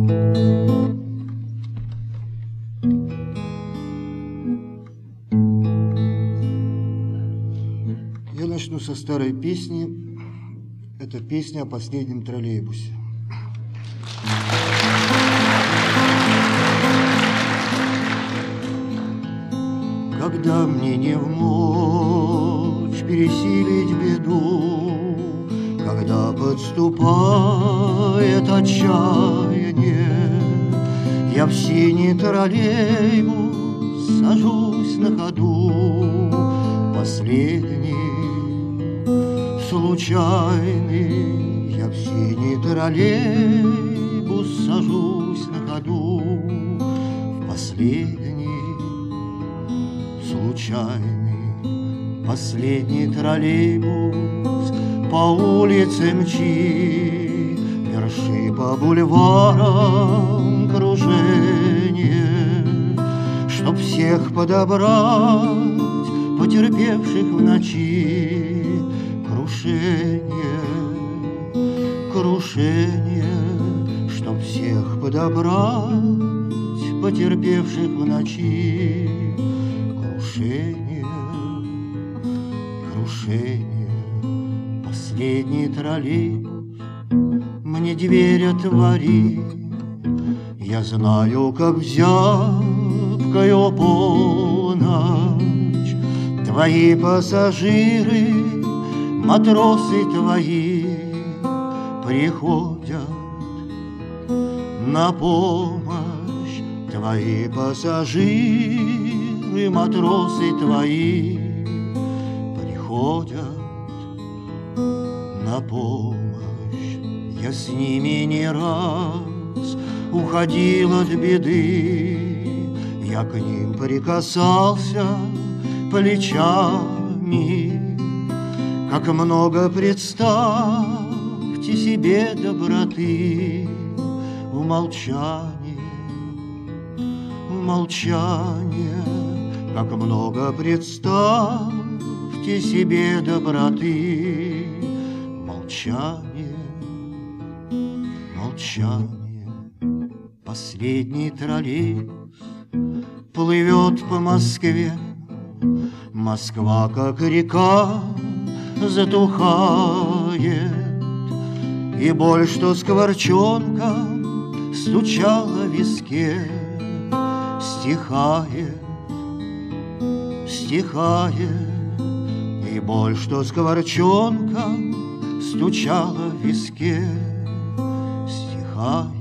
Я начну со старой песни. Это песня о последнем троллейбусе. Когда мне не вмочь пересилить беду, когда подступает отчаяние, я в синий троллейбус сажусь на ходу, последний, случайный. Я в синий троллейбус сажусь на ходу, в последний, случайный. Последний троллейбус по улице мчи, верши по бульварам кружение, чтоб всех подобрать, потерпевших в ночи крушение, крушение, чтоб всех подобрать, потерпевших в ночи крушение, крушение. Последний троллейбус мне дверь отвори, я знаю, как в зябкую полночь твои пассажиры, матросы твои, приходят на помощь. Твои пассажиры, матросы твои, приходят на помощь. Я с ними не раз уходил от беды, я к ним прикасался плечами. Как много, представьте себе, доброты в молчании, в молчании. Как много, представьте себе, доброты в молчании, молчании. Последний троллейбус плывет по Москве, Москва, как река, затухает, и боль, что скворчонком стучала в виске, стихает, стихает, и боль, что скворчонком стучала в виске, стихает,